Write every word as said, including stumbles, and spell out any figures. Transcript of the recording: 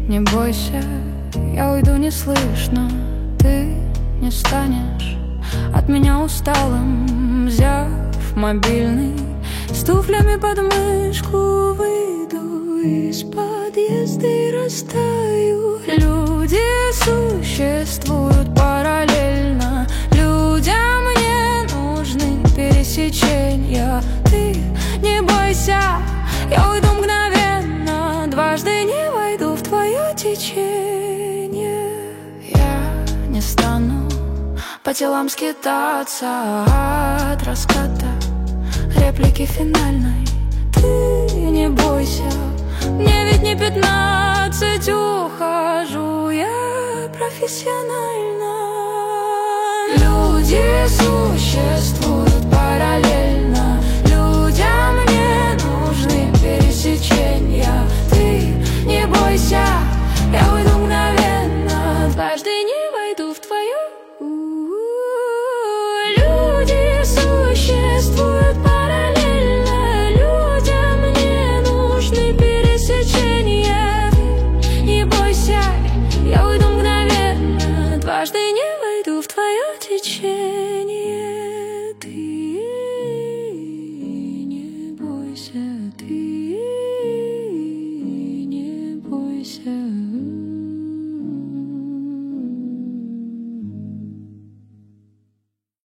не бойся, я уйду неслышно. Ты не станешь от меня усталым. Взяв мобильный, с туфлями под мышку, выйду из подъезда и растаю. Люди существуют параллельно, людям не нужны пересечения. Ты не бойся, я уйду мгновенно, дважды не войду в твое течение. Я не стану по телам скитаться от раската реплики финальной. Ты не бойся, мне ведь не пятнадцать, ухожу я профессионально. Люди существуют